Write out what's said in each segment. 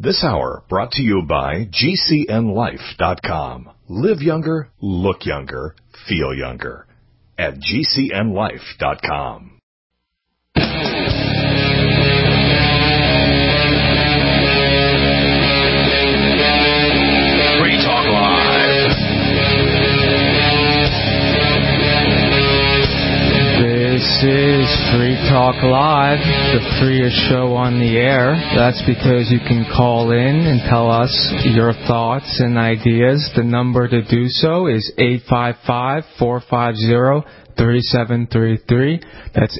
This hour brought to you by GCNLife.com. Live younger, look younger, feel younger. At GCNLife.com. Free Talk Live. This is Free Talk Live, the freest show on the air. That's because you can call in and tell us your thoughts and ideas. The number to do so is 855-450-3733. That's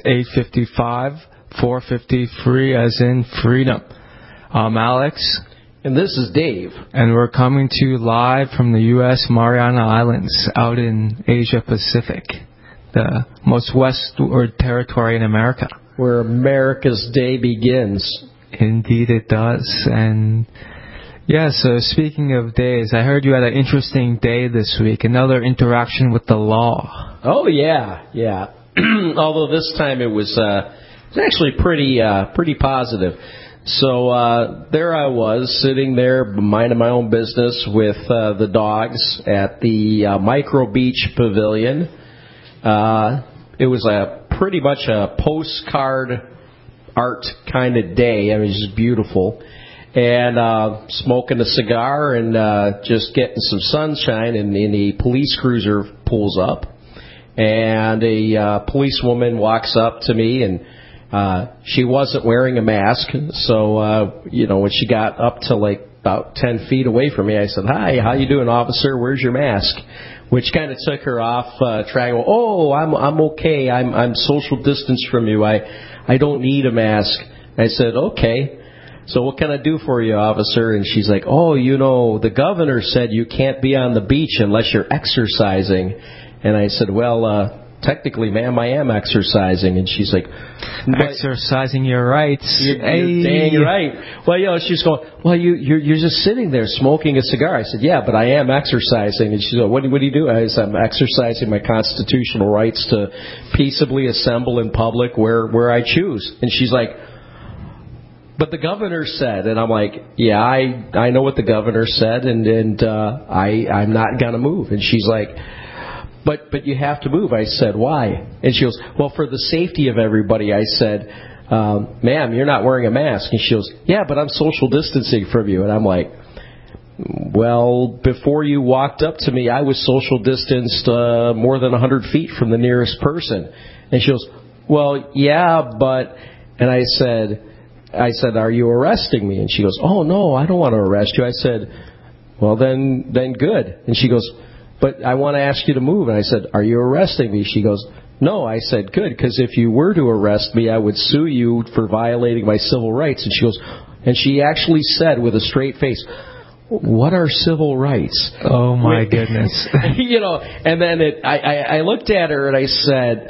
855-450-FREE as in freedom. I'm Alex. And this is Dave. And we're coming to you live from the U.S. Mariana Islands out in Asia Pacific, the most westward territory in America. Where America's day begins. Indeed it does. And yeah, so speaking of days, I heard you had an interesting day this week, another interaction with the law. Oh, yeah. Although this time it was actually pretty positive. So there I was, sitting there minding my own business with the dogs at the Micro Beach Pavilion. It was pretty much a postcard art kind of day. I mean, it was just beautiful. And smoking a cigar and just getting some sunshine, and a police cruiser pulls up. And a policewoman walks up to me, and she wasn't wearing a mask. So, when she got up to like about 10 feet away from me, I said, "Hi, how you doing, officer? Where's your mask?" Which kind of took her off track. Oh, I'm okay. I'm social distance from you. I don't need a mask. I said, okay. So what can I do for you, officer? And she's like, the governor said you can't be on the beach unless you're exercising. And I said, well, technically, ma'am, I am exercising. And she's like, exercising your rights. You're dang right. Well, she's going, well, you're just sitting there smoking a cigar. I said, yeah, but I am exercising. And she's like, what do you do? I said, I'm exercising my constitutional rights to peaceably assemble in public where I choose. And she's like, but the governor said, and I'm like, yeah, I know what the governor said, and I'm not going to move. And she's like, But you have to move. I said, why? And she goes, well, for the safety of everybody. I said, ma'am, you're not wearing a mask. And she goes, yeah, but I'm social distancing from you. And I'm like, well, before you walked up to me, I was social distanced more than 100 feet from the nearest person. And she goes, well, yeah, but... And I said, are you arresting me? And she goes, oh, no, I don't want to arrest you. I said, well, then good. And she goes, but I want to ask you to move. And I said, are you arresting me? She goes, no. I said, good, because if you were to arrest me, I would sue you for violating my civil rights. And she goes, and she actually said with a straight face, what are civil rights? Oh, my goodness. And then I looked at her and I said,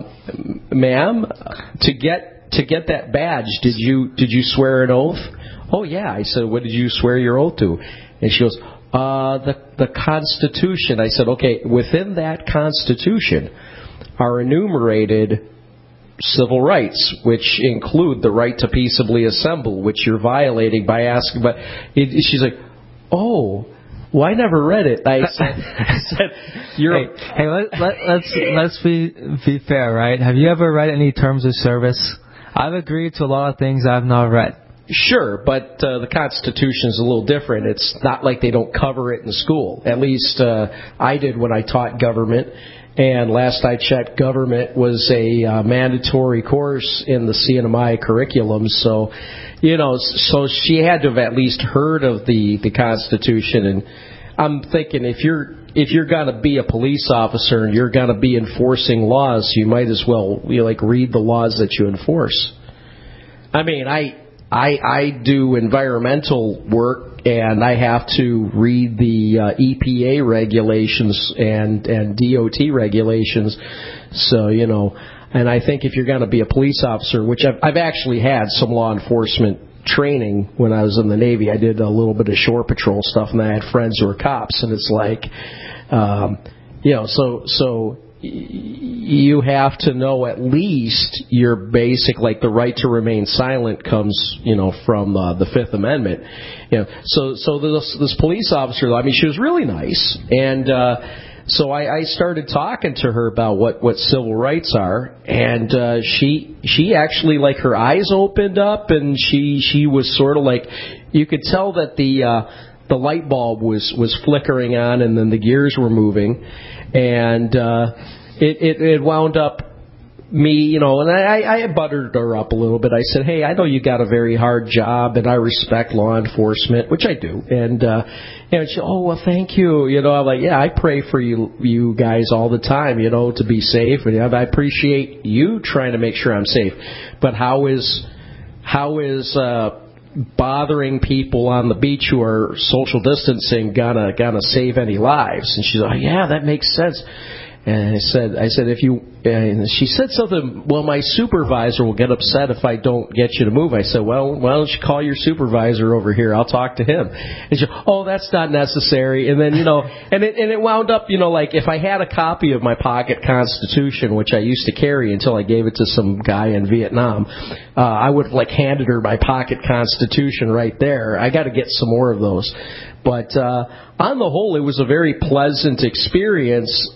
ma'am, to get that badge, did you swear an oath? Oh, yeah. I said, what did you swear your oath to? And she goes, the Constitution. I said, okay, within that Constitution are enumerated civil rights, which include the right to peaceably assemble, which you're violating by asking. But she's like, oh, well, I never read it. I said you're. Hey, let's be fair, right? Have you ever read any terms of service? I've agreed to a lot of things I've not read. Sure, but the Constitution is a little different. It's not like they don't cover it in school. At least I did when I taught government. And last I checked, government was a mandatory course in the CNMI curriculum. So, so she had to have at least heard of the Constitution. And I'm thinking if you're going to be a police officer and you're going to be enforcing laws, you might as well read the laws that you enforce. I mean, I do environmental work, and I have to read the EPA regulations and DOT regulations. So, and I think if you're going to be a police officer, which I've actually had some law enforcement training when I was in the Navy. I did a little bit of shore patrol stuff, and I had friends who were cops, and it's like, so you have to know at least your basic, like the right to remain silent comes, from the Fifth Amendment. So this police officer, I mean, she was really nice, and so I started talking to her about what civil rights are, and she actually, like, her eyes opened up, and she was sort of like, you could tell that the light bulb was flickering on, and then the gears were moving, and it wound up me, and I buttered her up a little bit. I said, hey, I know you got a very hard job, and I respect law enforcement, which I do. And she, oh, well, thank you. I'm like, yeah, I pray for you guys all the time, to be safe. And I appreciate you trying to make sure I'm safe. But how is bothering people on the beach who are social distancing gonna save any lives? And she's like, yeah, that makes sense. And I said, if you, and she said something, well, my supervisor will get upset if I don't get you to move. I said, well, why don't you call your supervisor over here? I'll talk to him. And she, oh, that's not necessary. And then, and it wound up, like, if I had a copy of my pocket Constitution, which I used to carry until I gave it to some guy in Vietnam, I would have, like, handed her my pocket Constitution right there. I got to get some more of those. But on the whole, it was a very pleasant experience.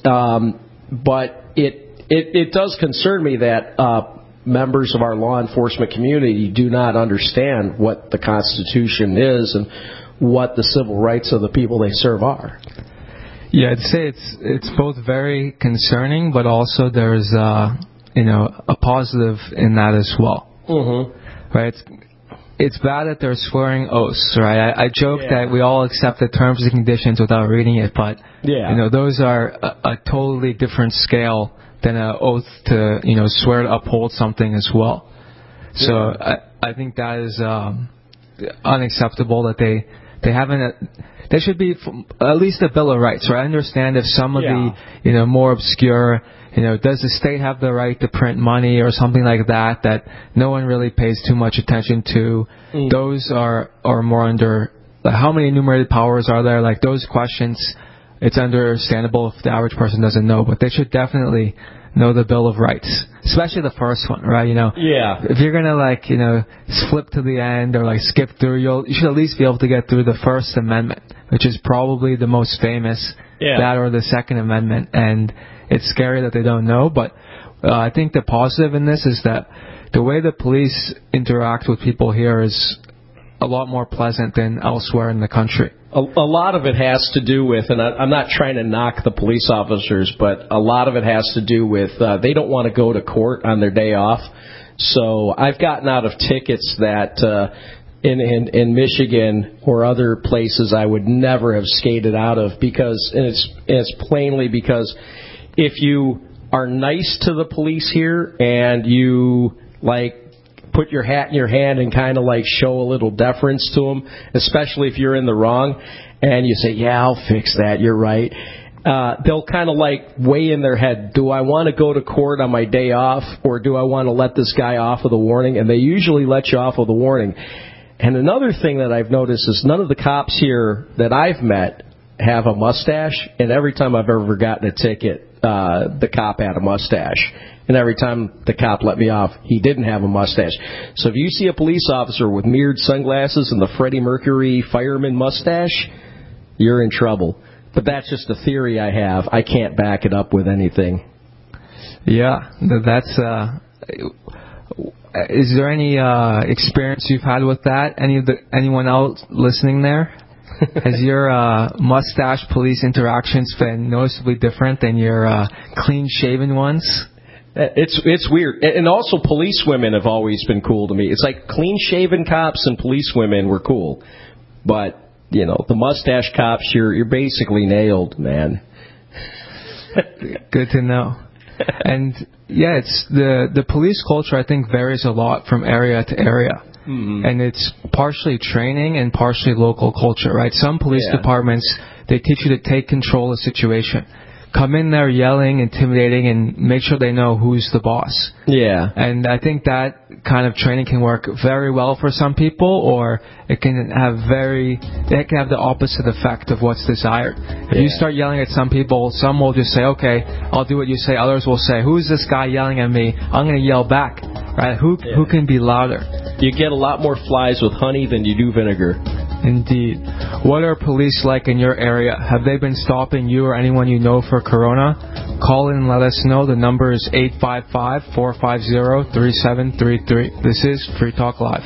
But it does concern me that members of our law enforcement community do not understand what the Constitution is and what the civil rights of the people they serve are. Yeah, I'd say it's both very concerning, but also there's a positive in that as well. Mm-hmm. Right. It's bad that they're swearing oaths, right? I joke that we all accept the terms and conditions without reading it, but those are a totally different scale than an oath to swear to uphold something as well. So I think that is unacceptable that they haven't. There should be at least a Bill of Rights, right? I understand if some of the more obscure. Does the state have the right to print money or something like that no one really pays too much attention to? Those are more under, how many enumerated powers are there? Like, those questions, it's understandable if the average person doesn't know, but they should definitely know the Bill of Rights, especially the first one, right? If you're gonna flip to the end or skip through, you should at least be able to get through the First Amendment, which is probably the most famous, that or the Second Amendment, and it's scary that they don't know, but I think the positive in this is that the way the police interact with people here is a lot more pleasant than elsewhere in the country. A lot of it has to do with, and I'm not trying to knock the police officers, but a lot of it has to do with they don't want to go to court on their day off. So I've gotten out of tickets that in Michigan or other places I would never have skated out of, because, and it's plainly because if you are nice to the police here and you put your hat in your hand and kind of show a little deference to them, especially if you're in the wrong, and you say, yeah, I'll fix that, you're right, they'll kind of weigh in their head, do I want to go to court on my day off, or do I want to let this guy off with a warning? And they usually let you off with a warning. And another thing that I've noticed is none of the cops here that I've met have a mustache, and every time I've ever gotten a ticket, the cop had a mustache. And every time the cop let me off, he didn't have a mustache. So if you see a police officer with mirrored sunglasses and the Freddie Mercury fireman mustache, you're in trouble. But that's just a theory I have. I can't back it up with anything. Yeah, that's... is there any experience you've had with that? Anyone else listening there? Has your mustache police interactions been noticeably different than your clean-shaven ones? It's weird. And also police women have always been cool to me. It's like clean-shaven cops and police women were cool. But, the mustache cops, you're basically nailed, man. Good to know. And, yeah, it's the police culture, I think, varies a lot from area to area. Mm-hmm. And it's partially training and partially local culture, right? Some police departments, they teach you to take control of the situation. come in there yelling, intimidating, and make sure they know who's the boss. Yeah. And I think that kind of training can work very well for some people, or it can have the opposite effect of what's desired. If you start yelling at some people, some will just say, okay, I'll do what you say. Others will say, who's this guy yelling at me? I'm going to yell back. Right? Who can be louder? You get a lot more flies with honey than you do vinegar. Indeed. What are police like in your area? Have they been stopping you or anyone you know for corona? Call in and let us know. The number is 855-450-3733. This is Free Talk Live.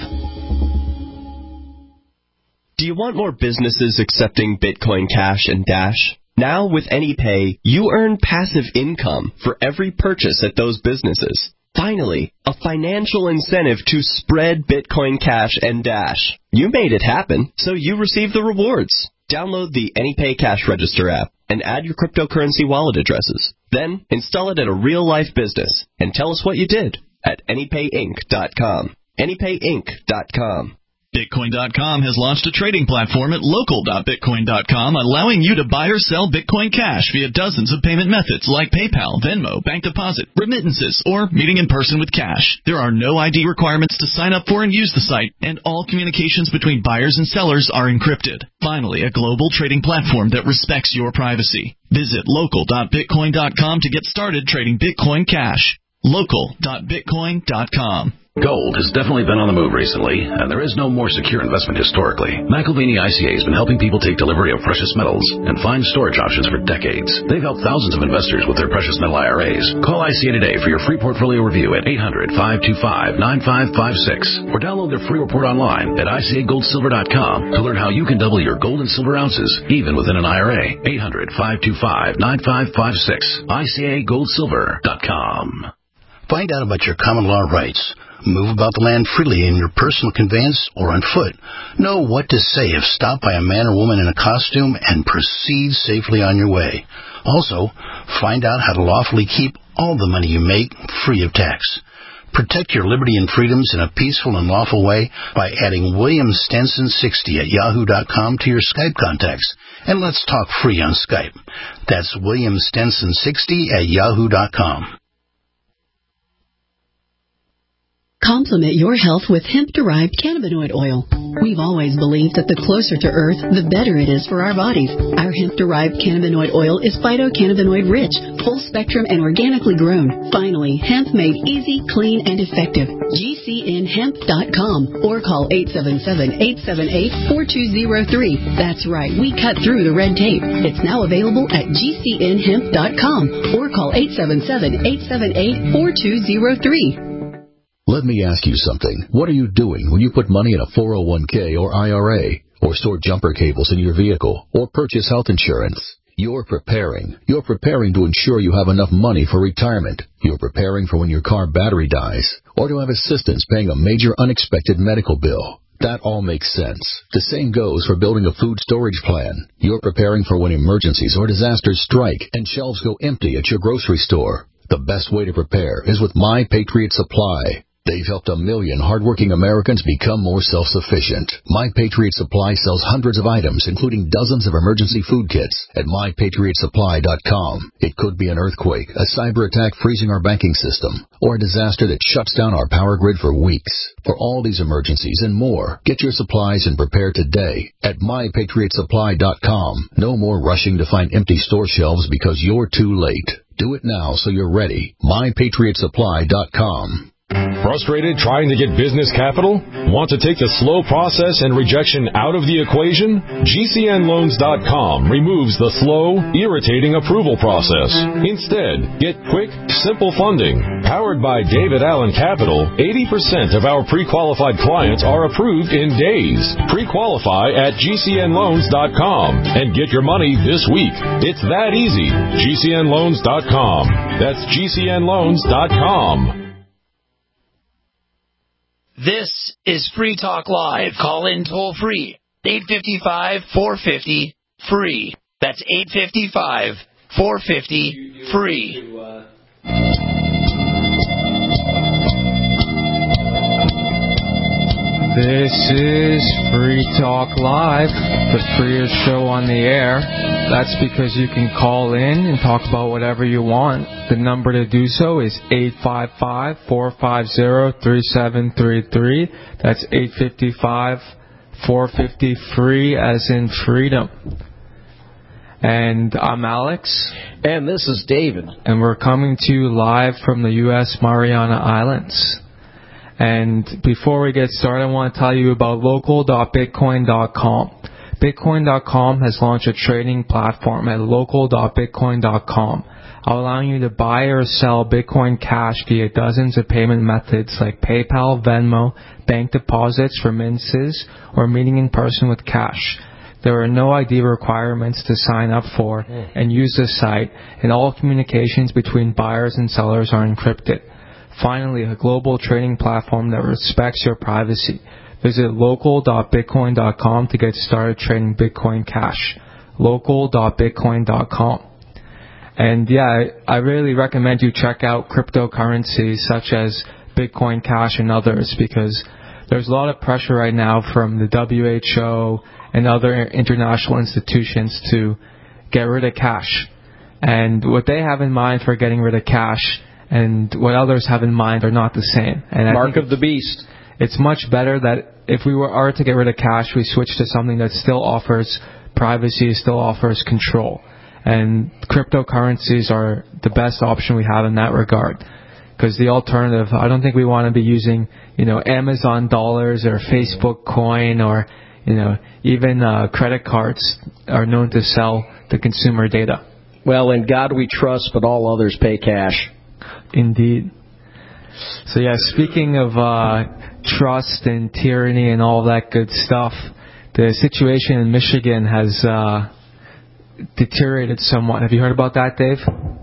Do you want more businesses accepting Bitcoin Cash and Dash? Now with AnyPay, you earn passive income for every purchase at those businesses. Finally, a financial incentive to spread Bitcoin Cash and Dash. You made it happen, so you receive the rewards. Download the AnyPay Cash Register app and add your cryptocurrency wallet addresses. Then install it at a real-life business and tell us what you did at AnyPayInc.com. AnyPayInc.com. Bitcoin.com has launched a trading platform at local.bitcoin.com, allowing you to buy or sell Bitcoin Cash via dozens of payment methods like PayPal, Venmo, bank deposit, remittances, or meeting in person with cash. There are no ID requirements to sign up for and use the site, and all communications between buyers and sellers are encrypted. Finally, a global trading platform that respects your privacy. Visit local.bitcoin.com to get started trading Bitcoin Cash. Local.bitcoin.com. Gold has definitely been on the move recently, and there is no more secure investment historically. McElvany ICA has been helping people take delivery of precious metals and find storage options for decades. They've helped thousands of investors with their precious metal IRAs. Call ICA today for your free portfolio review at 800-525-9556 or download their free report online at ICAGoldSilver.com to learn how you can double your gold and silver ounces even within an IRA. 800-525-9556. ICAGoldSilver.com. Find out about your common law rights. Move about the land freely in your personal conveyance or on foot. Know what to say if stopped by a man or woman in a costume, and proceed safely on your way. Also, find out how to lawfully keep all the money you make free of tax. Protect your liberty and freedoms in a peaceful and lawful way by adding William Stenson 60 at yahoo.com to your Skype contacts. And let's talk free on Skype. That's William Stenson 60 at yahoo.com. Complement your health with hemp-derived cannabinoid oil. We've always believed that the closer to Earth, the better it is for our bodies. Our hemp-derived cannabinoid oil is phytocannabinoid-rich, full-spectrum, and organically grown. Finally, hemp made easy, clean, and effective. GCNHemp.com or call 877-878-4203. That's right, we cut through the red tape. It's now available at GCNHemp.com or call 877-878-4203. Let me ask you something. What are you doing when you put money in a 401k or IRA, or store jumper cables in your vehicle, or purchase health insurance? You're preparing. You're preparing to ensure you have enough money for retirement. You're preparing for when your car battery dies, or to have assistance paying a major unexpected medical bill. That all makes sense. The same goes for building a food storage plan. You're preparing for when emergencies or disasters strike and shelves go empty at your grocery store. The best way to prepare is with My Patriot Supply. They've helped 1 million hardworking Americans become more self-sufficient. My Patriot Supply sells hundreds of items, including dozens of emergency food kits at MyPatriotSupply.com. It could be an earthquake, a cyber attack freezing our banking system, or a disaster that shuts down our power grid for weeks. For all these emergencies and more, get your supplies and prepare today at MyPatriotSupply.com. No more rushing to find empty store shelves because you're too late. Do it now so you're ready. MyPatriotSupply.com. Frustrated trying to get business capital? Want to take the slow process and rejection out of the equation? GCNLoans.com removes the slow, irritating approval process. Instead, get quick, simple funding. Powered by David Allen Capital, 80% of our pre-qualified clients are approved in days. Pre-qualify at GCNLoans.com and get your money this week. It's that easy. GCNLoans.com. That's GCNLoans.com. This is Free Talk Live. Call in toll free. 855-450-FREE. That's 855-450-FREE. This is Free Talk Live, the freest show on the air. That's because you can call in and talk about whatever you want. The number to do so is 855-450-3733. That's 855-450-FREE as in freedom. And I'm Alex. And this is David. And we're coming to you live from the U.S. Mariana Islands. And before we get started, I want to tell you about local.bitcoin.com. Bitcoin.com has launched a trading platform at local.bitcoin.com, allowing you to buy or sell Bitcoin Cash via dozens of payment methods like PayPal, Venmo, bank deposits, remittances, or meeting in person with cash. There are no ID requirements to sign up for and use this site, and all communications between buyers and sellers are encrypted. Finally, a global trading platform that respects your privacy. Visit local.bitcoin.com to get started trading Bitcoin Cash. Local.bitcoin.com. And yeah, I really recommend you check out cryptocurrencies such as Bitcoin Cash and others, because there's a lot of pressure right now from the WHO and other international institutions to get rid of cash. And what they have in mind for getting rid of cash and what others have in mind are not the same. And Mark of the beast. It's much better that if we are to get rid of cash, we switch to something that still offers privacy, still offers control. And cryptocurrencies are the best option we have in that regard. Because the alternative, I don't think we want to be using, Amazon dollars or Facebook coin or, even credit cards are known to sell the consumer data. Well, in God we trust, but all others pay cash. Indeed. So yeah, speaking of trust and tyranny and all that good stuff, the situation in Michigan has deteriorated somewhat. Have you heard about that, Dave?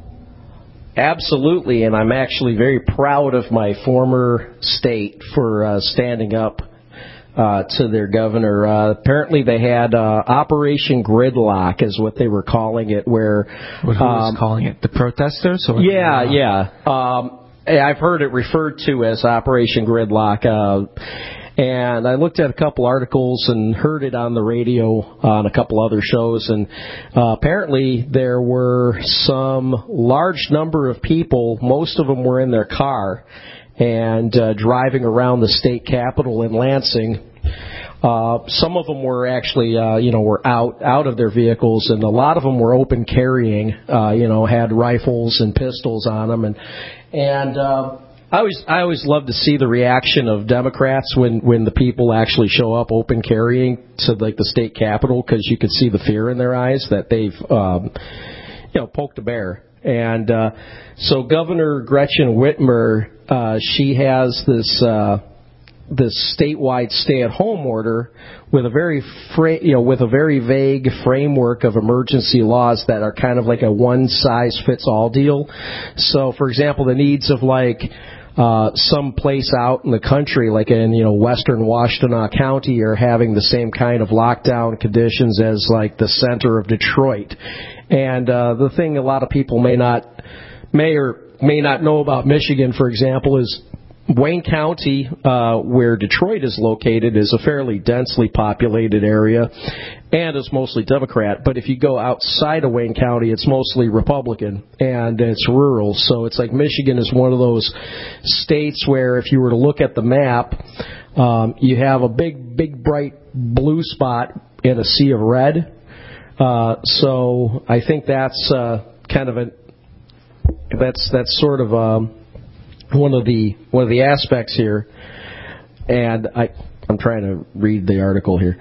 Absolutely, and I'm actually very proud of my former state for standing up to their governor. Apparently they had Operation Gridlock is what they were calling it, where... Who was calling it? The protesters? Or yeah. I've heard it referred to as Operation Gridlock. And I looked at a couple articles and heard it on the radio on a couple other shows. And apparently there were some large number of people, most of them were in their car, and driving around the state capitol in Lansing. Some of them were actually, were out of their vehicles, and a lot of them were open carrying, had rifles and pistols on them, and I always love to see the reaction of Democrats when the people actually show up open carrying to the state capitol, because you could see the fear in their eyes that they've, poked a bear. And so Governor Gretchen Whitmer, she has this statewide stay-at-home order with a very vague framework of emergency laws that are kind of like a one-size-fits-all deal. So, for example, the needs of some place out in the country, like in western Washtenaw County, are having the same kind of lockdown conditions as the center of Detroit. And the thing a lot of people may or may not know about Michigan, for example, is Wayne County, where Detroit is located, is a fairly densely populated area and is mostly Democrat. But if you go outside of Wayne County, it's mostly Republican and it's rural. So it's like Michigan is one of those states where if you were to look at the map, you have a big, bright blue spot in a sea of red. So I think that's that's sort of one of the aspects here, and I'm trying to read the article here.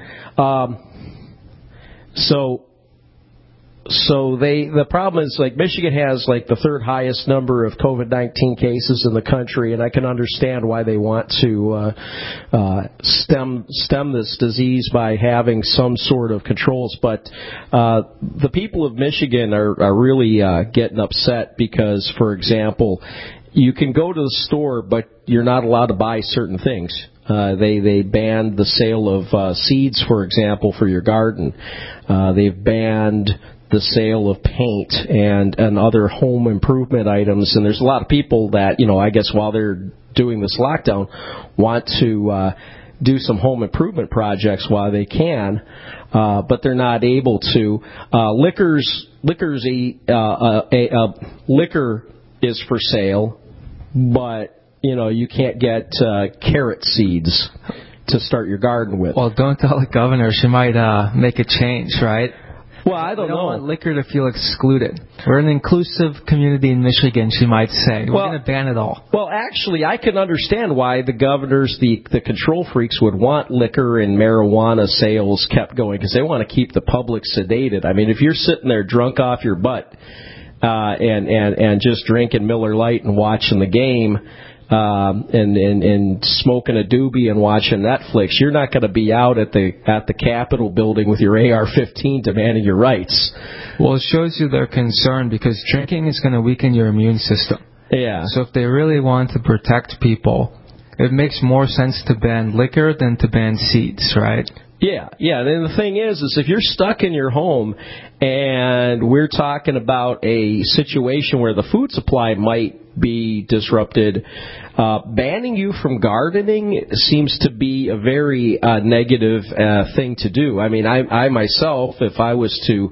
So the problem is Michigan has the third highest number of COVID-19 cases in the country, and I can understand why they want to stem this disease by having some sort of controls. But the people of Michigan are really getting upset because, for example, you can go to the store, but you're not allowed to buy certain things. They banned the sale of seeds, for example, for your garden. They've banned the sale of paint and other home improvement items. And there's a lot of people that, I guess while they're doing this lockdown, want to do some home improvement projects while they can, but they're not able to. Liquor is for sale, but you can't get carrot seeds to start your garden with. Well, don't tell the governor. She might make a change, right? Well, I don't know. We don't want liquor to feel excluded. We're an inclusive community in Michigan, she might say. We're going to ban it all. Well, actually, I can understand why the governors, the control freaks, would want liquor and marijuana sales kept going, because they want to keep the public sedated. I mean, if you're sitting there drunk off your butt and just drinking Miller Lite and watching the game, and smoking a doobie and watching Netflix, you're not going to be out at the Capitol building with your AR-15 demanding your rights. Well, it shows you their concern, because drinking is going to weaken your immune system. Yeah. So if they really want to protect people, it makes more sense to ban liquor than to ban seeds, right? Yeah. And the thing is if you're stuck in your home and we're talking about a situation where the food supply might be disrupted, banning you from gardening seems to be a very negative thing to do. I mean, I myself, if I was to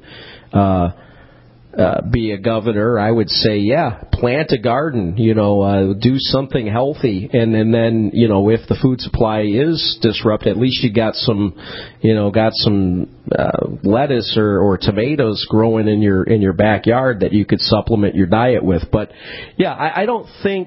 be a governor, I would say, plant a garden, do something healthy, and then, if the food supply is disrupted, at least you got some lettuce or tomatoes growing in your backyard that you could supplement your diet with. But I don't think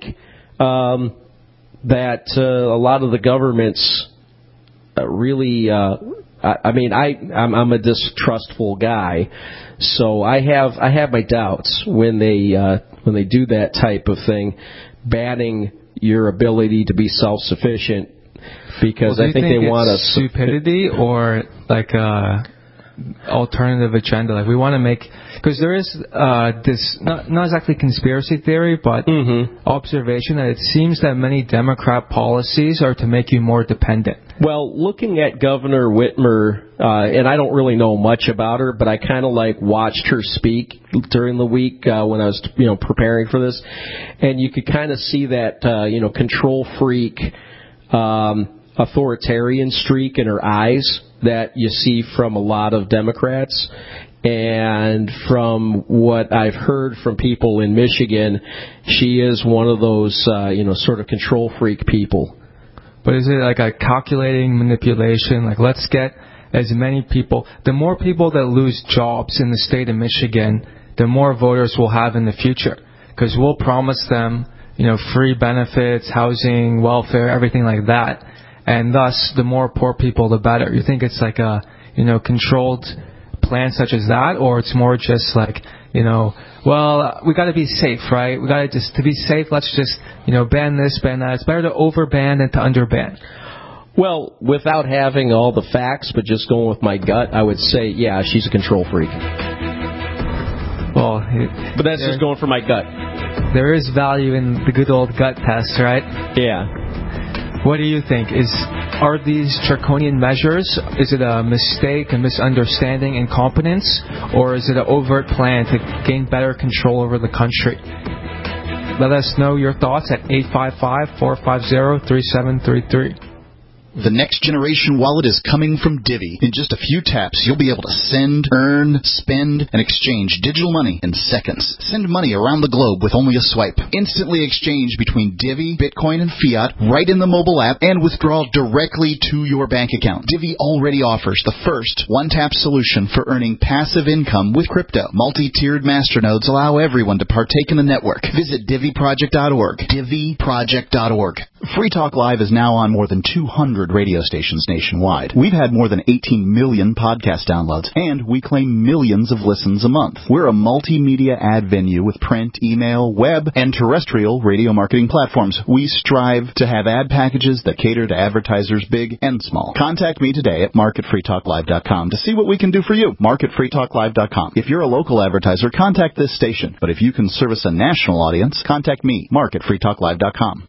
that a lot of the governments really. I'm a distrustful guy, so I have my doubts when they do that type of thing, banning your ability to be self-sufficient, because I think they want a stupidity or like a alternative agenda. Like, we want to make, because there is this not exactly conspiracy theory, but observation that it seems that many Democrat policies are to make you more dependent. Well, looking at Governor Whitmer, and I don't really know much about her, but I kind of watched her speak during the week when I was preparing for this, and you could kind of see that control freak, authoritarian streak in her eyes that you see from a lot of Democrats. And from what I've heard from people in Michigan, she is one of those sort of control freak people. But is it like a calculating manipulation? Like, let's get as many people. The more people that lose jobs in the state of Michigan, the more voters we'll have in the future. Because we'll promise them, free benefits, housing, welfare, everything like that. And thus, the more poor people, the better. You think it's like a, controlled plan such as that, or it's more just like, well, we got to be safe, right? We got to be safe, let's just, ban this, ban that. It's better to overban than to underban. Well, without having all the facts, but just going with my gut, I would say, she's a control freak. Well, but that's just going for my gut. There is value in the good old gut test, right? Yeah. What do you think? Are these draconian measures, is it a mistake, a misunderstanding, incompetence, or is it an overt plan to gain better control over the country? Let us know your thoughts at 855-450-3733. The next generation wallet is coming from Divvy. In just a few taps, you'll be able to send, earn, spend, and exchange digital money in seconds. Send money around the globe with only a swipe. Instantly exchange between Divvy, Bitcoin, and fiat right in the mobile app, and withdraw directly to your bank account. Divvy already offers the first one-tap solution for earning passive income with crypto. Multi-tiered masternodes allow everyone to partake in the network. Visit DivvyProject.org. DivvyProject.org. Free Talk Live is now on more than 200 radio stations nationwide. We've had more than 18 million podcast downloads, and we claim millions of listens a month. We're a multimedia ad venue with print, email, web, and terrestrial radio marketing platforms. We strive to have ad packages that cater to advertisers big and small. Contact me today at marketfreetalklive.com to see what we can do for you. Marketfreetalklive.com. If you're a local advertiser, contact this station. But if you can service a national audience, contact me, marketfreetalklive.com.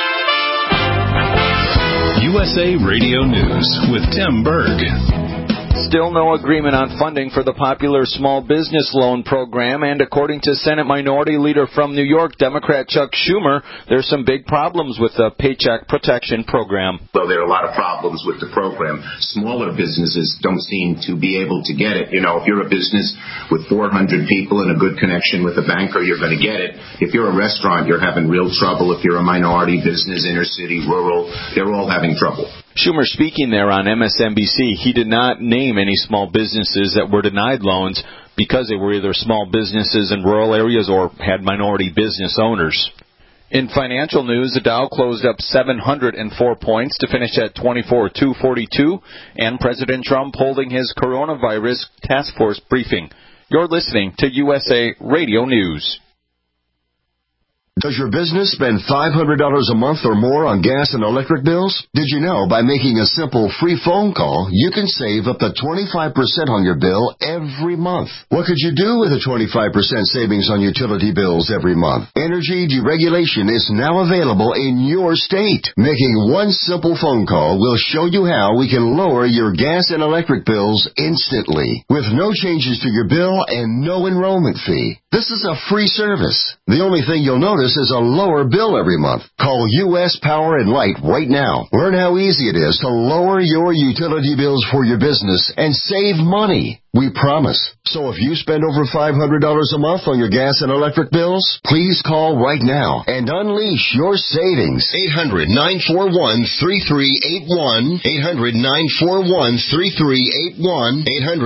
USA Radio News with Tim Berg. Still no agreement on funding for the popular small business loan program, and according to Senate Minority Leader from New York, Democrat Chuck Schumer, there's some big problems with the Paycheck Protection Program. Well, there are a lot of problems with the program. Smaller businesses don't seem to be able to get it. You know, if you're a business with 400 people and a good connection with a banker, you're going to get it. If you're a restaurant, you're having real trouble. If you're a minority business, inner city, rural, they're all having trouble. Schumer speaking there on MSNBC, he did not name any small businesses that were denied loans because they were either small businesses in rural areas or had minority business owners. In financial news, the Dow closed up 704 points to finish at 24,242, and President Trump holding his coronavirus task force briefing. You're listening to USA Radio News. Does your business spend $500 a month or more on gas and electric bills? Did you know by making a simple free phone call, you can save up to 25% on your bill every month? What could you do with a 25% savings on utility bills every month? Energy deregulation is now available in your state. Making one simple phone call will show you how we can lower your gas and electric bills instantly, with no changes to your bill and no enrollment fee. This is a free service. The only thing you'll notice is a lower bill every month. Call U.S. Power and Light right now. Learn how easy it is to lower your utility bills for your business and save money. We promise. So if you spend over $500 a month on your gas and electric bills, please call right now and unleash your savings. 800-941-3381. 800-941-3381.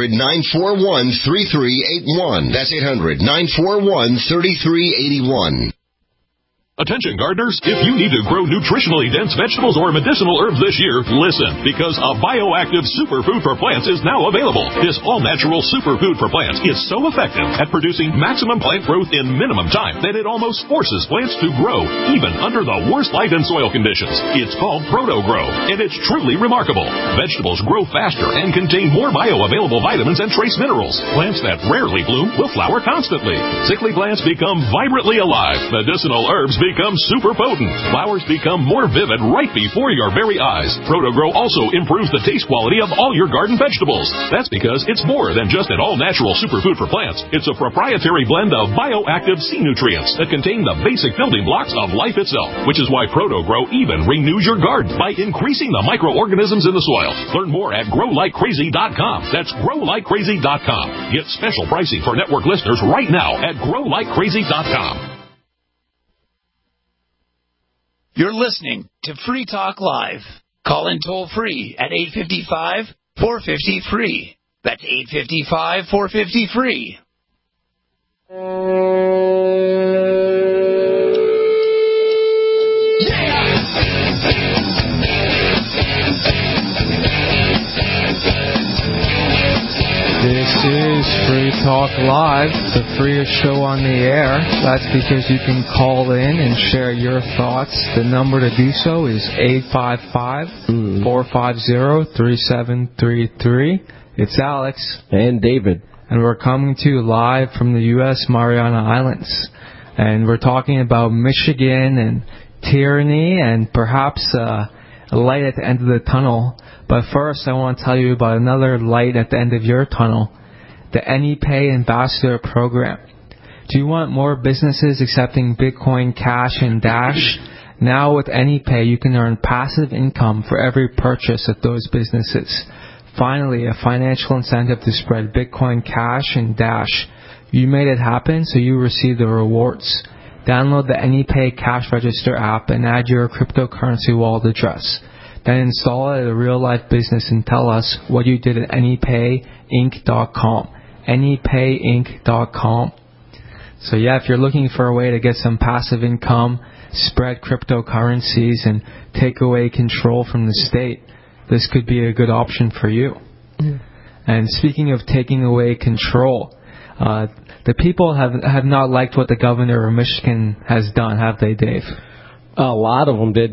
800-941-3381. That's 800-941-3381. Attention gardeners, if you need to grow nutritionally dense vegetables or medicinal herbs this year, listen, because a bioactive superfood for plants is now available. This all-natural superfood for plants is so effective at producing maximum plant growth in minimum time that it almost forces plants to grow, even under the worst light and soil conditions. It's called Proto-Grow, and it's truly remarkable. Vegetables grow faster and contain more bioavailable vitamins and trace minerals. Plants that rarely bloom will flower constantly. Sickly plants become vibrantly alive. Medicinal herbs become super potent. Flowers become more vivid right before your very eyes. Proto-Grow also improves the taste quality of all your garden vegetables. That's because it's more than just an all-natural superfood for plants. It's a proprietary blend of bioactive sea nutrients that contain the basic building blocks of life itself, which is why Proto-Grow even renews your garden by increasing the microorganisms in the soil. Learn more at growlikecrazy.com. That's growlikecrazy.com. Get special pricing for network listeners right now at growlikecrazy.com. You're listening to Free Talk Live. Call in toll free at 855-450-FREE. That's 855-450-FREE. This is Free Talk Live, the freest show on the air. That's because you can call in and share your thoughts. The number to do so is 855-450-3733. It's Alex. And David. And we're coming to you live from the U.S. Mariana Islands. And we're talking about Michigan and tyranny and perhaps a light at the end of the tunnel. But first, I want to tell you about another light at the end of your tunnel, the AnyPay Ambassador Program. Do you want more businesses accepting Bitcoin Cash and Dash? Now with AnyPay, you can earn passive income for every purchase at those businesses. Finally, a financial incentive to spread Bitcoin Cash and Dash. You made it happen, so you receive the rewards. Download the AnyPay Cash Register app and add your cryptocurrency wallet address. Then install it at a real-life business and tell us what you did at AnyPayInc.com. AnyPayInc.com. So yeah, if you're looking for a way to get some passive income, spread cryptocurrencies, and take away control from the state, this could be a good option for you. And speaking of taking away control, the people have not liked what the governor of Michigan has done, have they, Dave? A lot of them didn't.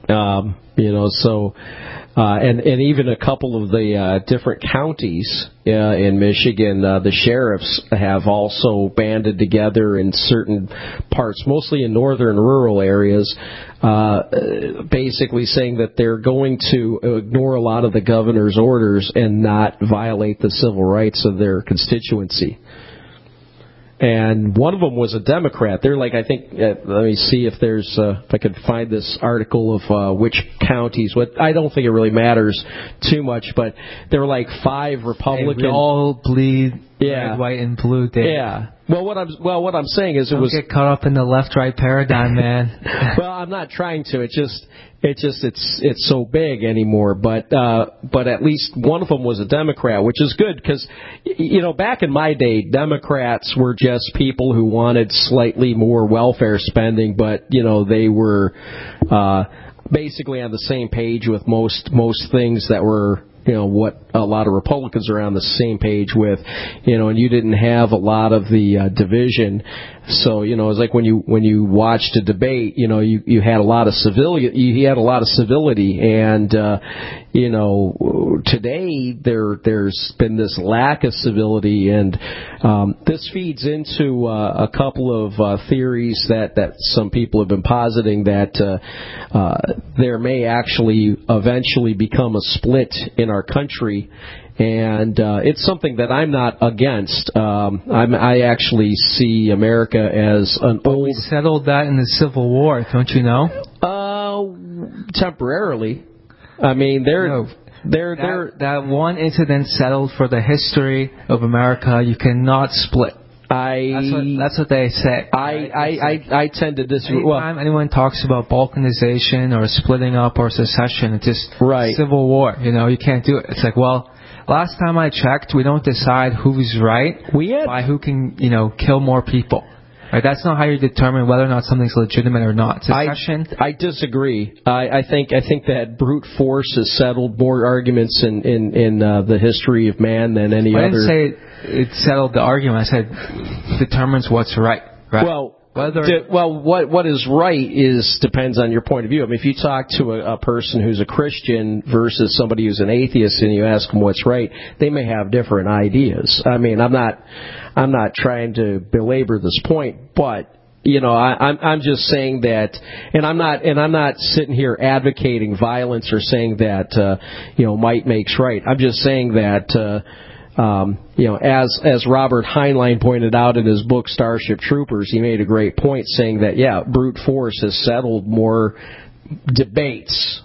And even a couple of the different counties in Michigan, the sheriffs have also banded together in certain parts, mostly in northern rural areas, basically saying that they're going to ignore a lot of the governor's orders and not violate the civil rights of their constituency. And one of them was a Democrat. They're like, I think, let me see if there's, if I could find this article of which counties. I don't think it really matters too much, but there were like 5 Republican. Hey, we all bleed red, white, and blue, Dave. Yeah. Well, what I'm saying is Don't get caught up in the left-right paradigm, man. Well, I'm not trying to. It's so big anymore. But at least one of them was a Democrat, which is good because, back in my day, Democrats were just people who wanted slightly more welfare spending, but they were basically on the same page with most things that were. What a lot of Republicans are on the same page with, and you didn't have a lot of the division. So, it's like when you watched a debate, you had a lot of civility, and, today there's been this lack of civility, and, this feeds into, a couple of, theories that some people have been positing that, there may actually eventually become a split in our country, and it's something that I'm not against. I actually see America as an old. We settled that in the Civil War, don't you know? Temporarily. I mean, that one incident settled for the history of America. You cannot split. That's what they say. I tend to disagree. Anytime anyone talks about balkanization or splitting up or secession, it's just Civil War. You can't do it. It's like, well, last time I checked, we don't decide who's right by who can, kill more people. Right? That's not how you determine whether or not something's legitimate or not. Secession. I disagree. I think that brute force has settled more arguments in the history of man than any other. I didn't say it settled the argument. I said determines what's right. Well, what is right depends on your point of view. I mean, if you talk to a person who's a Christian versus somebody who's an atheist and you ask them what's right, they may have different ideas. I mean, I'm not trying to belabor this point, but I'm just saying that, and I'm not sitting here advocating violence or saying that might makes right. I'm just saying that. As Robert Heinlein pointed out in his book Starship Troopers, he made a great point saying that, brute force has settled more debates,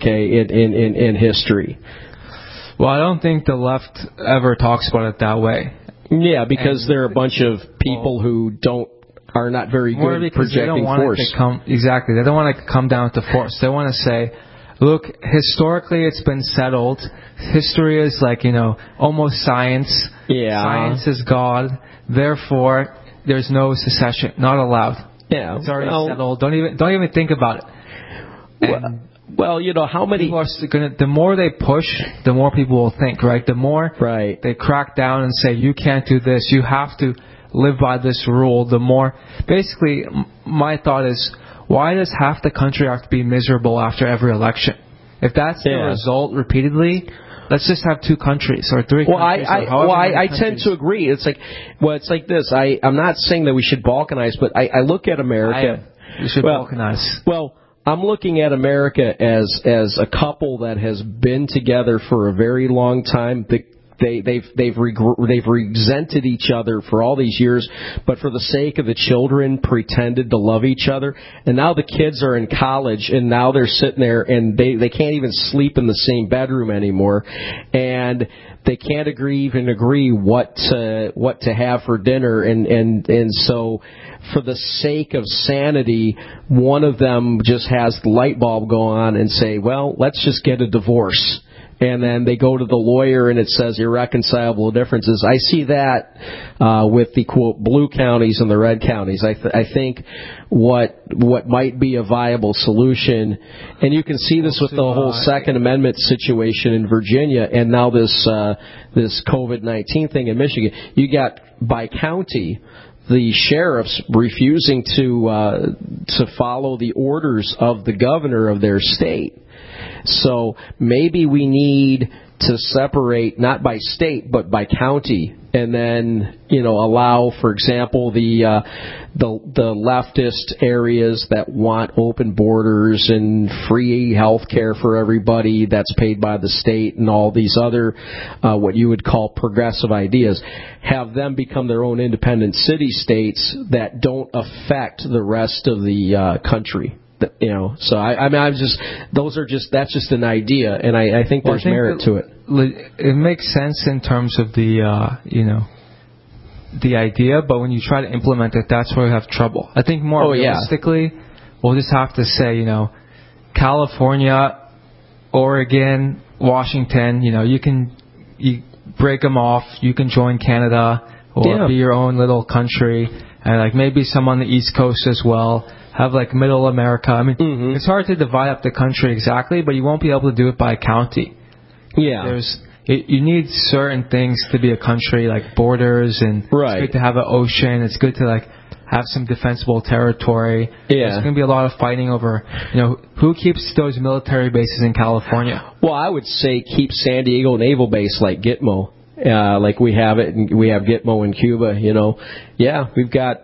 in history. Well, I don't think the left ever talks about it that way. Yeah, because there are a bunch of people who are not very good at projecting force. Exactly. They don't want to come down to force. They want to say, look, historically it's been settled. History is like, almost science. Yeah. Science is God. Therefore, there's no secession. Not allowed. Yeah. It's already settled. Don't even think about it. Well, how many people are the more they push, the more people will think, right? The more they crack down and say, you can't do this, you have to live by this rule, the more. Basically, my thought is, why does half the country have to be miserable after every election? If that's the result repeatedly, let's just have 2 countries or 3 countries. I tend to agree. It's like this. I'm not saying that we should balkanize, but I look at America. We should balkanize. Well, I'm looking at America as a couple that has been together for a very long time. They've resented each other for all these years, but for the sake of the children, pretended to love each other. And now the kids are in college, and now they're sitting there, and they can't even sleep in the same bedroom anymore, and they can't agree what to have for dinner, and so for the sake of sanity, one of them just has the light bulb go on and say, well, let's just get a divorce. And then they go to the lawyer and it says irreconcilable differences. I see that with the, quote, blue counties and the red counties. I think what might be a viable solution, and you can see this with the whole Second Amendment situation in Virginia and now this COVID-19 thing in Michigan. You got by county, the sheriffs refusing to follow the orders of the governor of their state. So maybe we need to separate not by state but by county, and then allow, for example, the leftist areas that want open borders and free health care for everybody that's paid by the state, and all these other what you would call progressive ideas, have them become their own independent city-states that don't affect the rest of the country. So that's just an idea, and I think there's merit to it. It makes sense in terms of the idea, but when you try to implement it, that's where we have trouble. I think more realistically, we'll just have to say, California, Oregon, Washington, you break them off. You can join Canada or be your own little country, and maybe some on the East Coast as well. Have Middle America. I mean, it's hard to divide up the country exactly, but you won't be able to do it by county. Yeah. You need certain things to be a country, like borders, and it's good to have an ocean. It's good to have some defensible territory. Yeah. There's going to be a lot of fighting over, who keeps those military bases in California? Well, I would say keep San Diego Naval Base like Gitmo. Like we have it, and we have Gitmo in Cuba. Yeah, we've got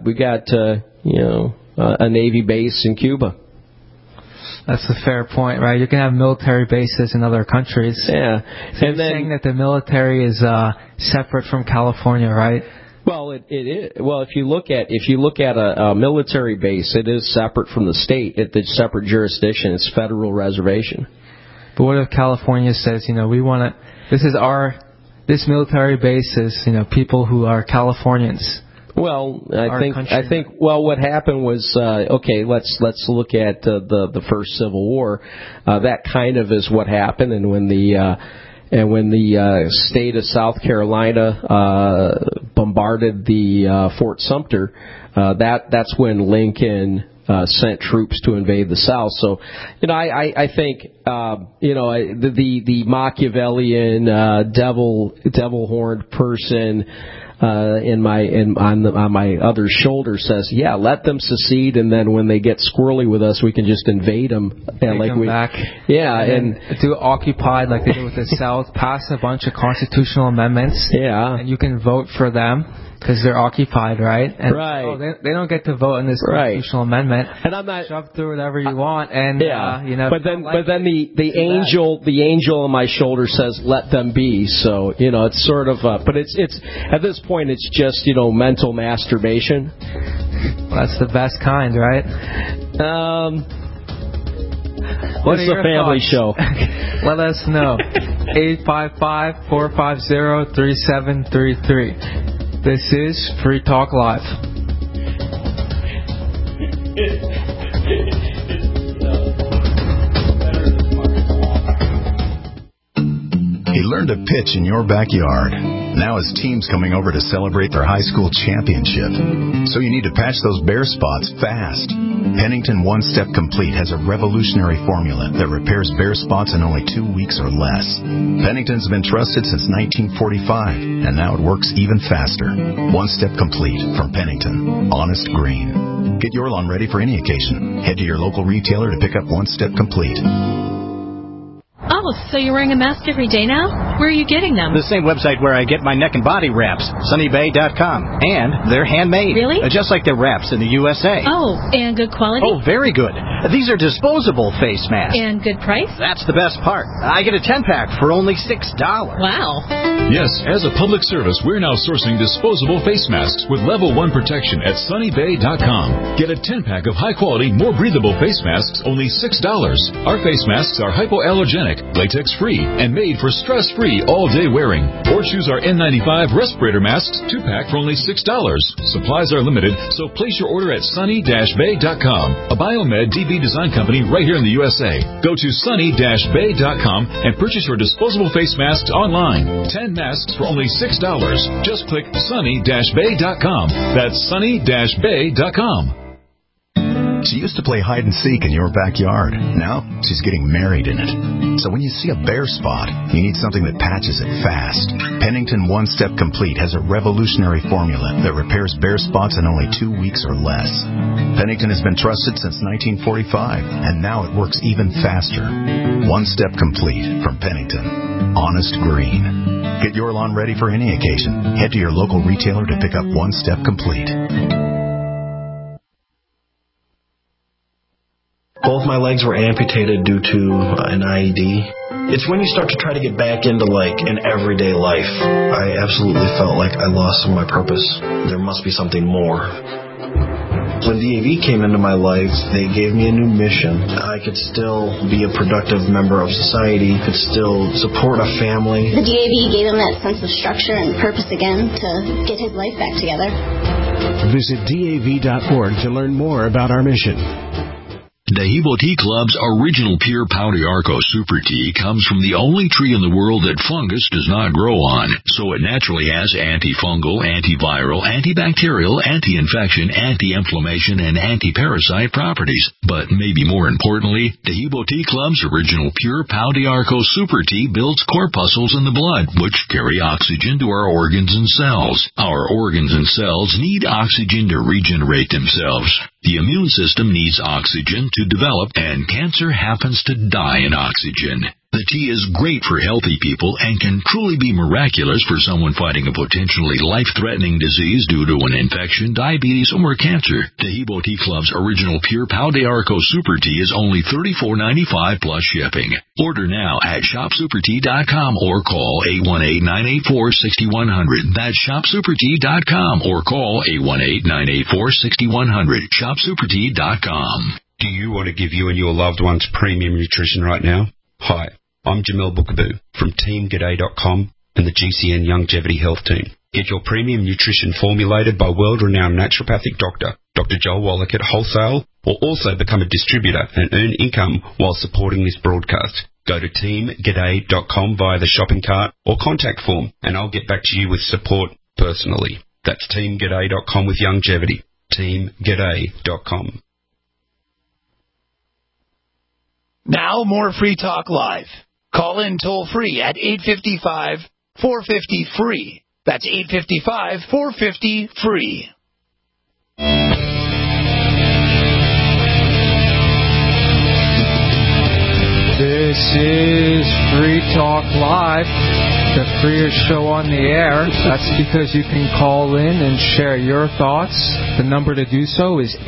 a Navy base in Cuba. That's a fair point, right? You can have military bases in other countries. Yeah. So you're saying that the military is separate from California, right? Well, it is. Well, if you look at a military base, it is separate from the state. It's a separate jurisdiction. It's federal reservation. But what if California says, we want to? This military base is, people who are Californians. Well, I think. Well, what happened was let's look at the first Civil War. That kind of is what happened, and when the state of South Carolina bombarded the Fort Sumter, that's when Lincoln sent troops to invade the South. So, I think the Machiavellian devil-horned person on my other shoulder says, let them secede, and then when they get squirrely with us, we can just invade them. Take them back. Yeah, and do occupied like they did with the South, pass a bunch of constitutional amendments. Yeah, and you can vote for them because they're occupied, right? And they don't get to vote on this constitutional amendment. And I'm not shove through whatever you want. And But then the angel on my shoulder says, "Let them be." So it's sort of. But it's at this point it's just mental masturbation. Well, that's the best kind, right? It's a family show. Let us know. 855-450-3733. This is Free Talk Live. He learned to pitch in your backyard. Now his team's coming over to celebrate their high school championship. So you need to patch those bare spots fast. Pennington One Step Complete has a revolutionary formula that repairs bare spots in only 2 weeks or less. Pennington's been trusted since 1945, and now it works even faster. One Step Complete from Pennington. Honest green. Get your lawn ready for any occasion. Head to your local retailer to pick up One Step Complete. Oh, so you're wearing a mask every day now? Where are you getting them? The same website where I get my neck and body wraps, sunnybay.com. And they're handmade. Really? Just like the wraps in the USA. Oh, and good quality? Oh, very good. These are disposable face masks. And good price? That's the best part. I get a 10-pack for only $6. Wow. Yes, as a public service, we're now sourcing disposable face masks with level 1 protection at sunnybay.com. Get a 10-pack of high-quality, more breathable face masks, only $6. Our face masks are hypoallergenic, latex-free, and made for stress-free all-day wearing. Or choose our N95 respirator masks 2-pack for only $6. Supplies are limited, so place your order at sunny-bay.com, a Biomed DB design company right here in the USA. Go to sunny-bay.com and purchase your disposable face masks online. 10 masks for only $6. Just click sunny-bay.com. That's sunny-bay.com. She used to play hide and seek in your backyard. Now she's getting married in it. So when you see a bare spot, you need something that patches it fast. Pennington One Step Complete has a revolutionary formula that repairs bare spots in only 2 weeks or less. Pennington has been trusted since 1945, and now it works even faster. One Step Complete from Pennington. Honest green. Get your lawn ready for any occasion. Head to your local retailer to pick up One Step Complete. Both my legs were amputated due to an IED. It's when you start to try to get back into, an everyday life. I absolutely felt like I lost some of my purpose. There must be something more. When DAV came into my life, they gave me a new mission. I could still be a productive member of society, could still support a family. The DAV gave him that sense of structure and purpose again to get his life back together. Visit DAV.org to learn more about our mission. Dehibo Tea Club's original pure Pau d'Arco Super Tea comes from the only tree in the world that fungus does not grow on, so it naturally has antifungal, antiviral, antibacterial, anti-infection, anti-inflammation, and anti-parasite properties. But maybe more importantly, Dehibo Tea Club's original pure Pau d'Arco Super Tea builds corpuscles in the blood, which carry oxygen to our organs and cells. Our organs and cells need oxygen to regenerate themselves. The immune system needs oxygen to develop, and cancer happens to die in oxygen. The tea is great for healthy people and can truly be miraculous for someone fighting a potentially life-threatening disease due to an infection, diabetes, or cancer. Dehibo Tea Club's original pure Pau d'Arco Super Tea is only $34.95 plus shipping. Order now at shopsupertea.com or call 818-984-6100. That's shopsupertea.com or call 818-984-6100. Shopsupertea.com. Do you want to give you and your loved ones premium nutrition right now? Hi, I'm Jamel Bookaboo from TeamGaday.com and the GCN Longevity Health Team. Get your premium nutrition formulated by world-renowned naturopathic doctor, Dr. Joel Wallach at Wholesale, or also become a distributor and earn income while supporting this broadcast. Go to TeamGaday.com via the shopping cart or contact form, and I'll get back to you with support personally. That's TeamGaday.com with longevity. TeamGaday.com. Now more Free Talk Live. Call in toll free at 855-450-FREE. That's 855-450-FREE. This is Free Talk Live, the freest show on the air. That's because you can call in and share your thoughts. The number to do so is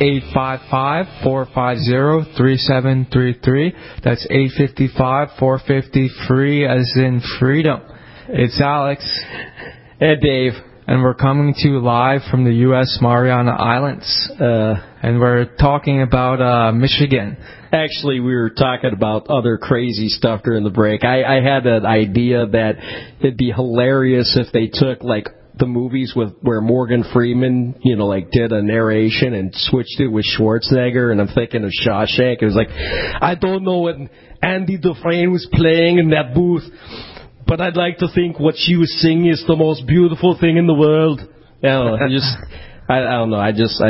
855-450-3733. That's 855-450-FREE as in freedom. It's Alex. And Dave. And we're coming to you live from the U.S. Mariana Islands. And we're talking about Michigan. Actually, we were talking about other crazy stuff during the break. I had an idea that it'd be hilarious if they took, the movies where Morgan Freeman, did a narration and switched it with Schwarzenegger, and I'm thinking of Shawshank. It was I don't know what Andy Dufresne was playing in that booth, but I'd like to think what she was singing is the most beautiful thing in the world. I don't know. I just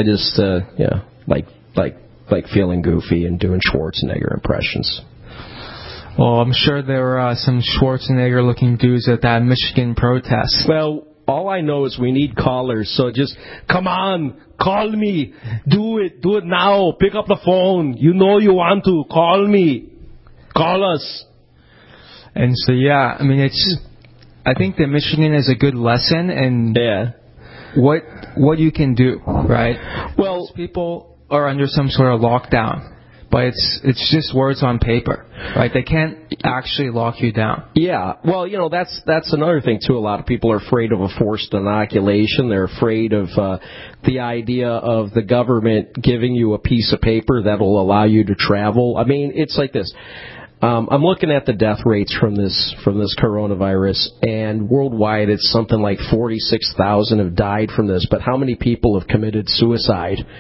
like feeling goofy and doing Schwarzenegger impressions. Well, I'm sure there were some Schwarzenegger-looking dudes at that Michigan protest. Well, all I know is we need callers, so just, come on, call me. Do it now. Pick up the phone. You know you want to. Call me. Call us. And so, I think that Michigan is a good lesson in what you can do, right? Well, most people are under some sort of lockdown, but it's just words on paper, right? They can't actually lock you down. Yeah, well, that's another thing too. A lot of people are afraid of a forced inoculation. They're afraid of the idea of the government giving you a piece of paper that'll allow you to travel. I mean, it's like this. I'm looking at the death rates from this coronavirus, and worldwide it's something like 46,000 have died from this. But how many people have committed suicide?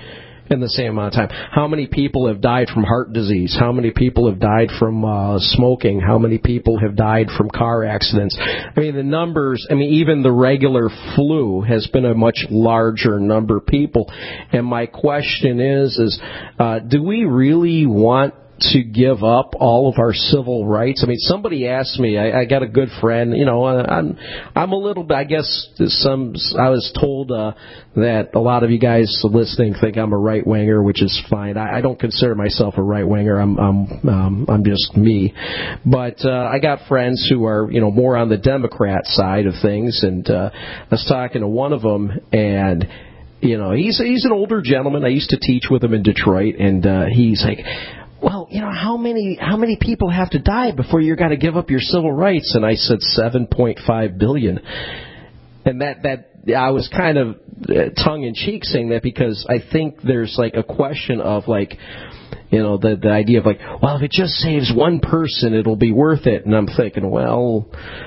in the same amount of time. How many people have died from heart disease? How many people have died from smoking? How many people have died from car accidents? I mean, the numbers, even the regular flu has been a much larger number of people. And my question is do we really want to give up all of our civil rights? Somebody asked me, I got a good friend, I'm a little bit, I guess I was told that a lot of you guys listening think I'm a right-winger, which is fine. I don't consider myself a right-winger. I'm just me. But I got friends who are, more on the Democrat side of things, and I was talking to one of them, and he's an older gentleman. I used to teach with him in Detroit, and he's like, well, how many people have to die before you're got to give up your civil rights? And I said 7.5 billion. And that I was kind of tongue in cheek saying that because I think there's like a question of like, the idea of like, well, if it just saves one person, it'll be worth it. And I'm thinking, well,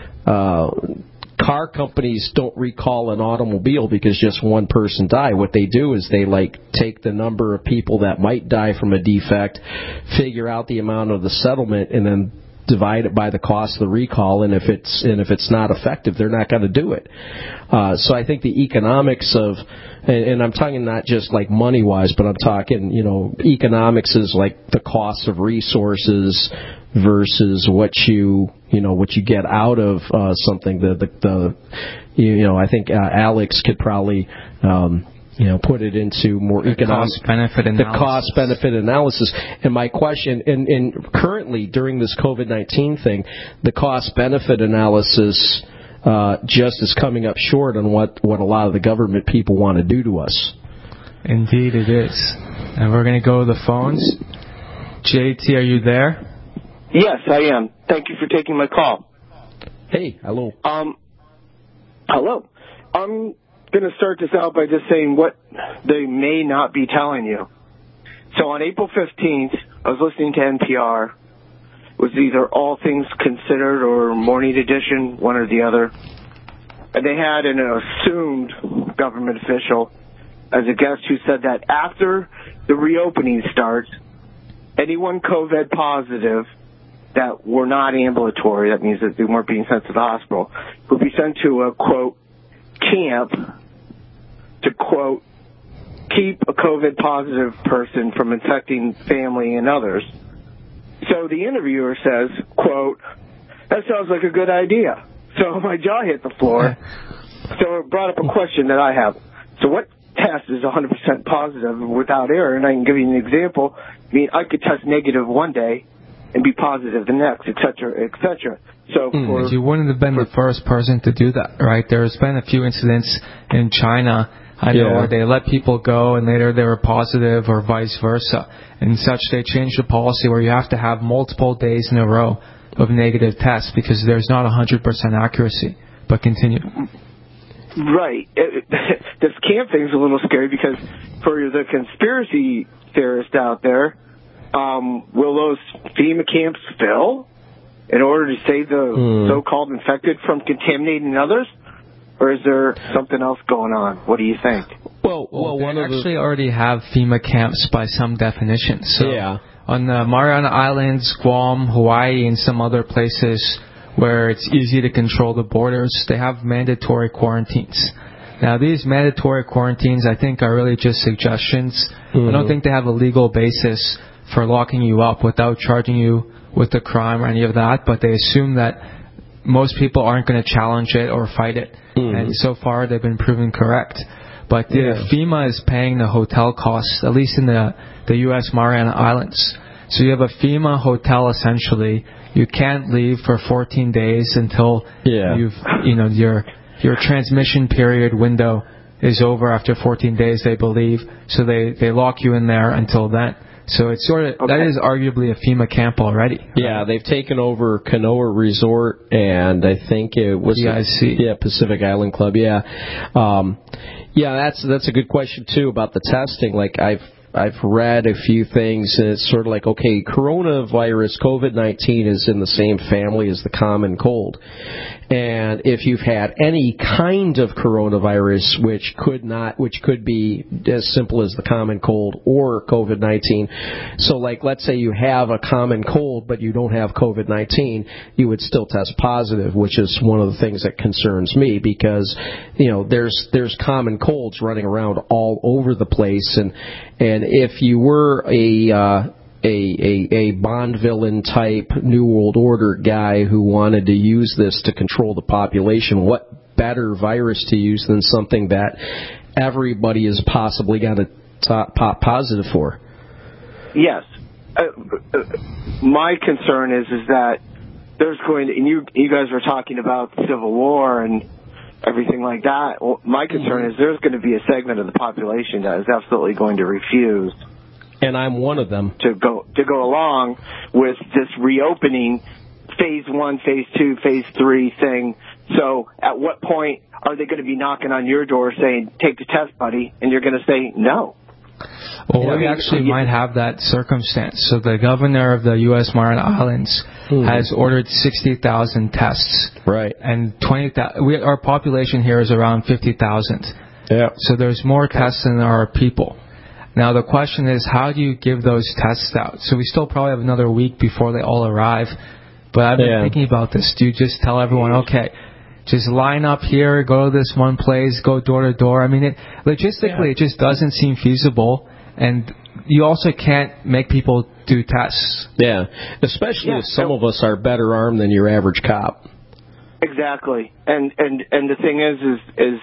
car companies don't recall an automobile because just one person died. What they do is they take the number of people that might die from a defect, figure out the amount of the settlement, and then divide it by the cost of the recall. And if it's not effective, they're not going to do it. So I think the economics of, and I'm talking not just like money wise, but I'm talking economics is like the cost of resources versus what you get out of something. I think Alex could probably put it into more economic cost-benefit analysis. And my question, and currently during this COVID-19 thing, the cost-benefit analysis just is coming up short on what a lot of the government people want to do to us. Indeed, it is. And we're going to go to the phones. JT, are you there? Yes, I am. Thank you for taking my call. Hey, hello. Hello. I'm going to start this out by just saying what they may not be telling you. So on April 15th, I was listening to NPR. It was either All Things Considered or Morning Edition, one or the other. And they had an assumed government official as a guest who said that after the reopening starts, anyone COVID positive that were not ambulatory, that means that they weren't being sent to the hospital, would be sent to a, quote, camp to, quote, keep a COVID positive person from infecting family and others. So the interviewer says, quote, that sounds like a good idea. So my jaw hit the floor. So it brought up a question that I have. So what test is 100% positive without error? And I can give you an example. I could test negative one day and be positive the next, et cetera, et cetera. So you wouldn't have been the first person to do that, right? There's been a few incidents in China, I know, where they let people go and later they were positive or vice versa. And such, they changed the policy where you have to have multiple days in a row of negative tests because there's not 100% accuracy. But continue. Right. This camp thing's a little scary because for the conspiracy theorists out there, will those FEMA camps fill in order to save the so-called infected from contaminating others? Or is there something else going on? What do you think? Well, they actually already have FEMA camps by some definitions. So on the Mariana Islands, Guam, Hawaii, and some other places where it's easy to control the borders, they have mandatory quarantines. Now, these mandatory quarantines, I think, are really just suggestions. I don't think they have a legal basis for locking you up without charging you with a crime or any of that, but they assume that most people aren't going to challenge it or fight it. And so far, they've been proven correct. But FEMA is paying the hotel costs, at least in the U.S. Mariana Islands. So you have a FEMA hotel, essentially. You can't leave for 14 days until your transmission period window is over after 14 days, they believe. So they lock you in there until then. So it's that is arguably a FEMA camp already. Yeah, they've taken over Kanoa Resort, and I think it was Pacific Island Club. That's a good question too about the testing. Like read a few things, and it's sort of like, okay, coronavirus, COVID-19 is in the same family as the common cold. And if you've had any kind of coronavirus, which could be as simple as the common cold or COVID-19. So, like, let's say you have a common cold, but you don't have COVID-19, you would still test positive, which is one of the things that concerns me, because, you know, there's common colds running around all over the place, and if you were a Bond villain type New World Order guy who wanted to use this to control the population, what better virus to use than something that everybody is possibly got to pop positive for? Yes. My concern is that there's going to, and you guys were talking about Civil War and everything like that. Well, my concern is there's going to be a segment of the population that is absolutely going to refuse. And I'm one of them. To go along with this reopening, phase 1, phase 2, phase 3 thing. So at what point are they going to be knocking on your door saying, take the test, buddy, and you're going to say no? Well, we actually might have that circumstance. So the governor of the U.S. Marshall Islands has ordered 60,000 tests. Right. And our population here is around 50,000. Yeah. So there's more tests than there are people. Now, the question is, how do you give those tests out? So we still probably have another week before they all arrive. But I've been thinking about this. Do you just tell everyone, okay, just line up here, go to this one place, go door to door? I mean, logistically, it just doesn't seem feasible. And you also can't make people do tests. Yeah, especially if some of us are better armed than your average cop. Exactly. And the thing is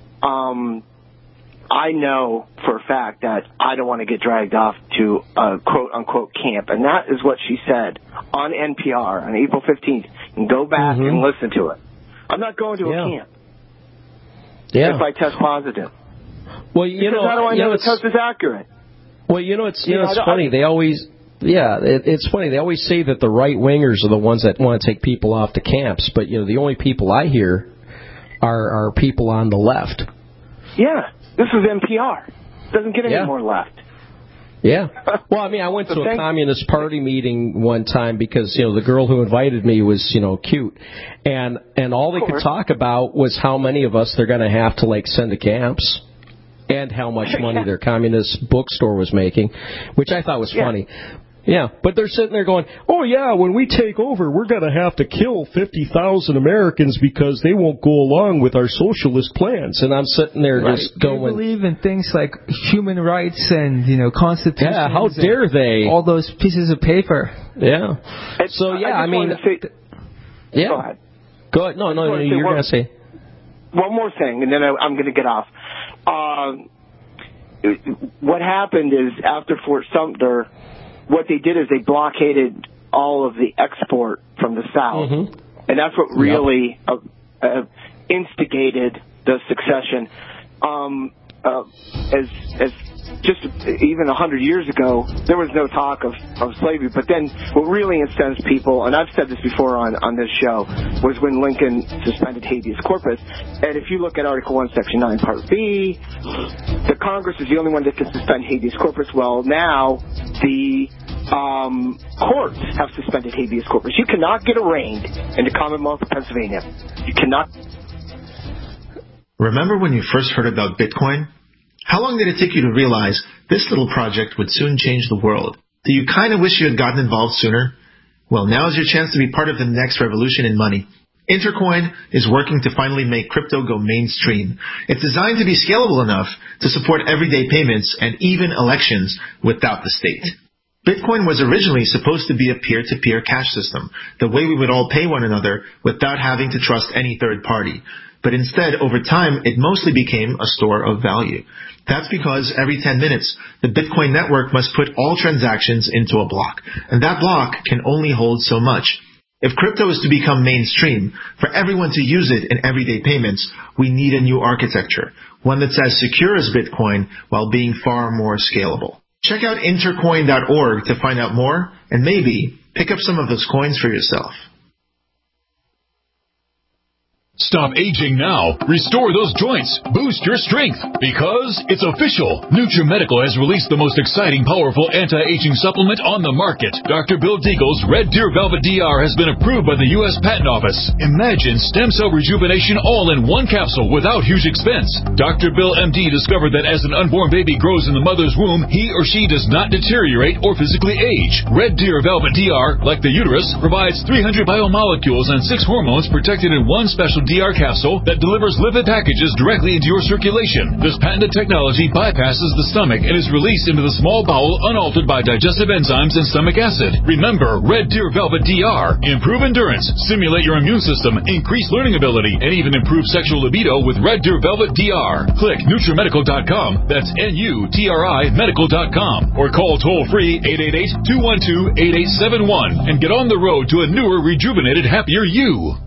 I know for a fact that I don't want to get dragged off to a quote-unquote camp. And that is what she said on NPR on April 15th. And go back and listen to it. I'm not going to a camp if I test positive. Well, how do I know the test is accurate? Well, it's funny. They always... Yeah, it's funny. They always say that the right-wingers are the ones that want to take people off to camps. But, the only people I hear are people on the left. Yeah. This is NPR. Doesn't get any more left. Yeah. Well, I mean, I went to a Communist Party meeting one time because, the girl who invited me was, cute. And all they could talk about was how many of us they're going to have to, send to camps and how much money their communist bookstore was making, which I thought was funny. Yeah, but they're sitting there going, oh, yeah, when we take over, we're going to have to kill 50,000 Americans because they won't go along with our socialist plans. And I'm sitting there just going... They believe in things like human rights and, constitutions. Yeah, how dare they? All those pieces of paper. Yeah. So, yeah, I mean... Go ahead. Go ahead. No, you're going to say... One more thing, and then I'm going to get off. What happened is after Fort Sumter... What they did is they blockaded all of the export from the South. And that's what really instigated the secession. As just even 100 years ago, there was no talk of slavery. But then what really incensed people, and I've said this before on this show, was when Lincoln suspended habeas corpus. And if you look at Article 1, Section 9, Part B, the Congress is the only one that can suspend habeas corpus. Well, now the courts have suspended habeas corpus. You cannot get arraigned in the Commonwealth of Pennsylvania. You cannot. Remember when you first heard about Bitcoin? How long did it take you to realize this little project would soon change the world? Do you kind of wish you had gotten involved sooner? Well, now is your chance to be part of the next revolution in money. Intercoin is working to finally make crypto go mainstream. It's designed to be scalable enough to support everyday payments and even elections without the state. Bitcoin was originally supposed to be a peer-to-peer cash system, the way we would all pay one another without having to trust any third party. But instead, over time, it mostly became a store of value. That's because every 10 minutes, the Bitcoin network must put all transactions into a block, and that block can only hold so much. If crypto is to become mainstream, for everyone to use it in everyday payments, we need a new architecture, one that's as secure as Bitcoin while being far more scalable. Check out intercoin.org to find out more, and maybe pick up some of those coins for yourself. Stop aging now. Restore those joints. Boost your strength. Because it's official. NutriMedical has released the most exciting, powerful anti-aging supplement on the market. Dr. Bill Deagle's Red Deer Velvet DR has been approved by the U.S. Patent Office. Imagine stem cell rejuvenation all in one capsule without huge expense. Dr. Bill MD discovered that as an unborn baby grows in the mother's womb, he or she does not deteriorate or physically age. Red Deer Velvet DR, like the uterus, provides 300 biomolecules and 6 hormones protected in one special DR capsule that delivers lipid packages directly into your circulation. This patented technology bypasses the stomach and is released into the small bowel unaltered by digestive enzymes and stomach acid. Remember, Red Deer Velvet DR. Improve endurance, stimulate your immune system, increase learning ability, and even improve sexual libido with Red Deer Velvet DR. Click NutriMedical.com, that's NUTRI Medical.com, or call toll-free 888-212-8871 and get on the road to a newer, rejuvenated, happier you.